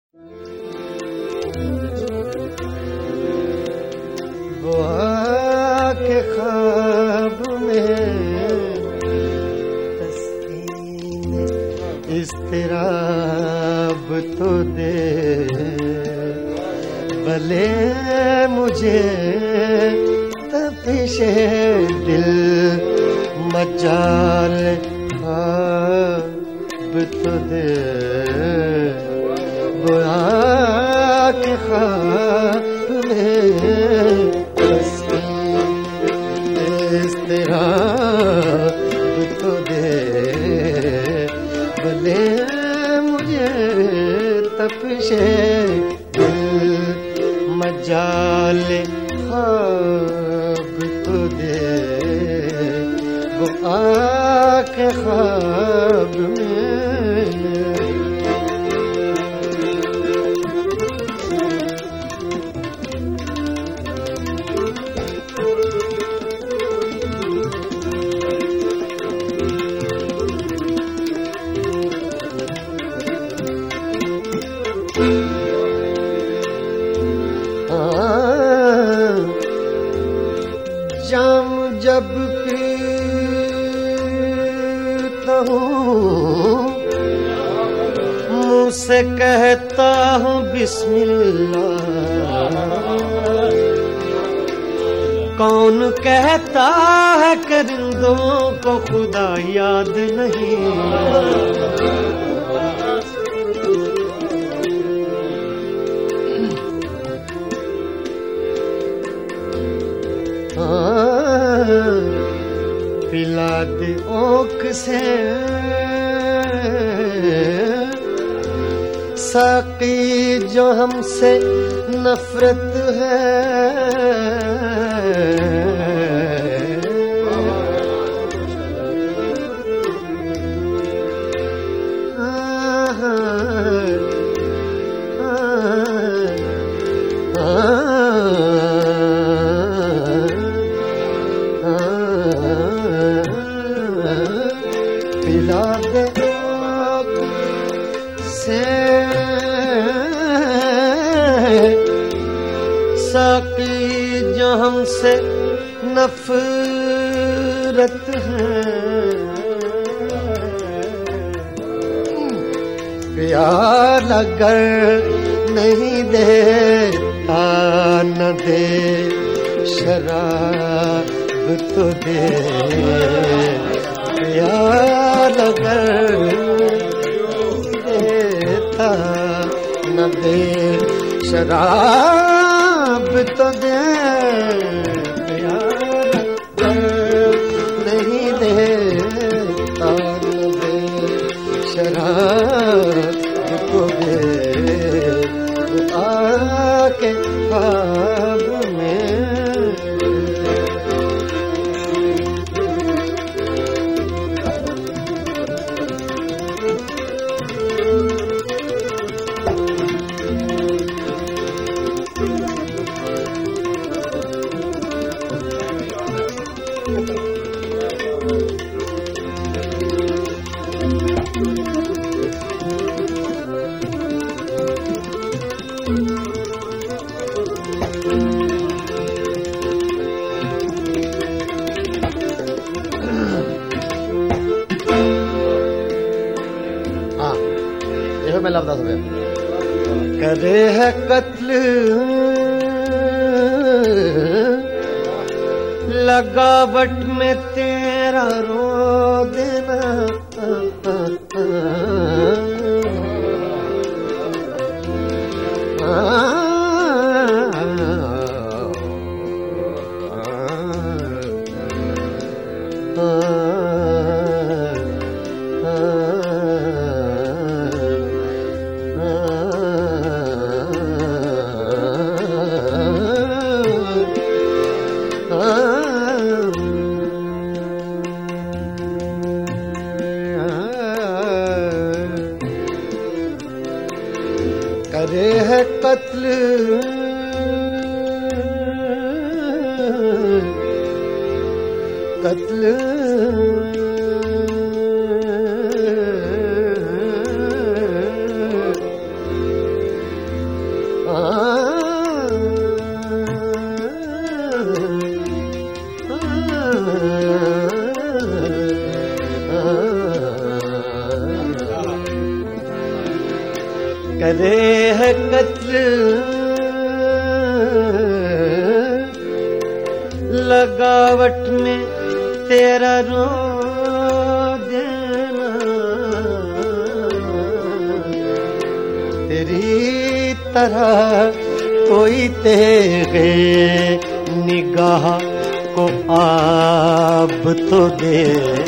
वो आके ख्वाब में इज़्तिराब तो दे, भले मुझे तपिशे दिल मचाल ख्वाब तो दे। वो आके ख्वाब में इज़्तिराब तो दे, भले मुझे तपिशे दिल मजाल ख्वाब तो दे। वो आके ख्वाब में जाम जब पीता हूँ मुँह से कहता हूँ बिस्मिल्लाह। कौन कहता है परिंदों को खुदा याद नहीं। पिला दे ओक से साकी जो हमसे नफरत है। पिला दे से साकी जो हमसे नफरत है। प्यार अगर नहीं देता न दे, शराब तो दे। प्यार अगर देता न दे, शराब तो दे। प्यार अगर नहीं देता न दे, शराब तो दे। आके ख्वाब में में लफ्ज़ हो गया। करे है कत्ल लगावट में तेरा रो देना। करे है कत्ल कत्ल करे है कत्ल लगावट में तेरा रो देना, तेरी तरह कोई तेरे निगाह को आब तो दे,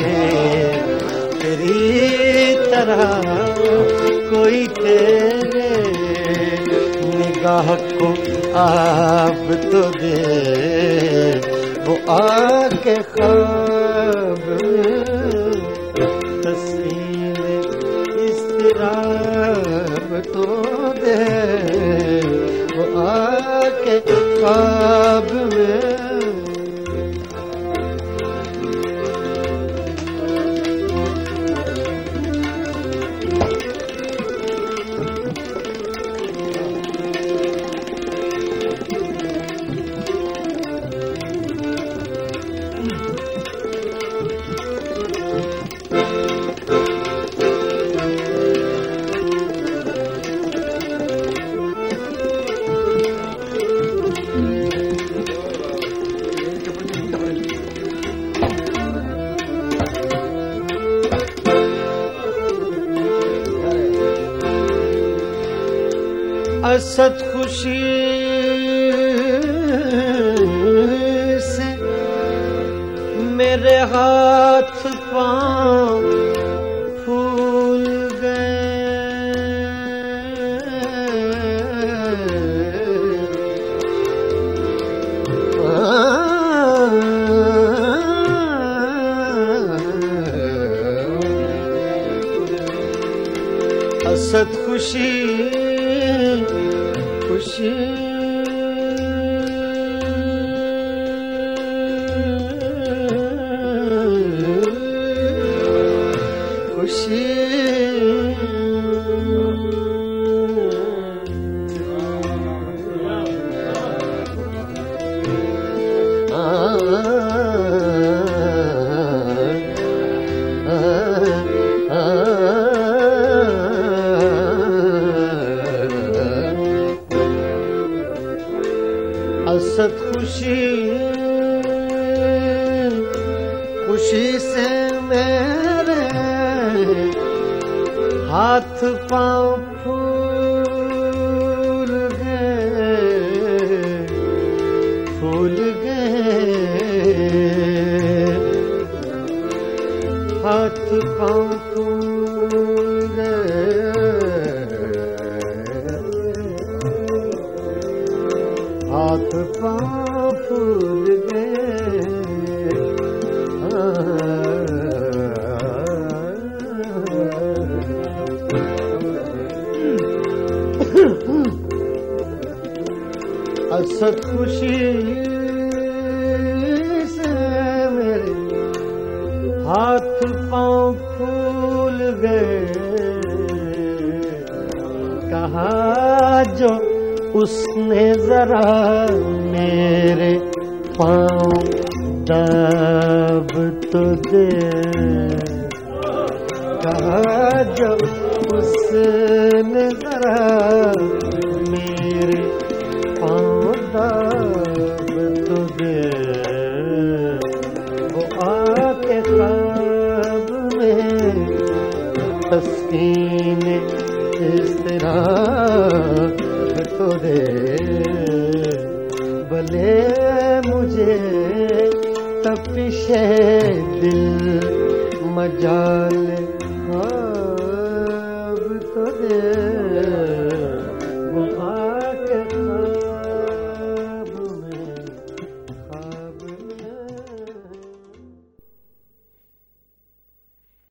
तेरी तरह कोई तेरे निगाह को आब तो दे, वो आके ख्वाब तस्वीर इस्तिराब तो दे, वो आके ख्वाब में असद खुशी से मेरे हाथ पांव फूल गए, असद खुशी खुशी खुशी असद खुशी खुशी से मेरे हाथ पांव फूल गए, हाथ पांव फूल गए, हाथ पांव फूल गए, असद खुशी से मेरे हाथ पांव फूल गए, कहा जो उसने जरा मेरे पांव दब तो दे, कहा जो उसने जरा मेरे पांव दब तो दे, वो आके ख्वाब में तस्कीन इस्तिराब तो दे, भले मुझे तपिशे दिल मजाल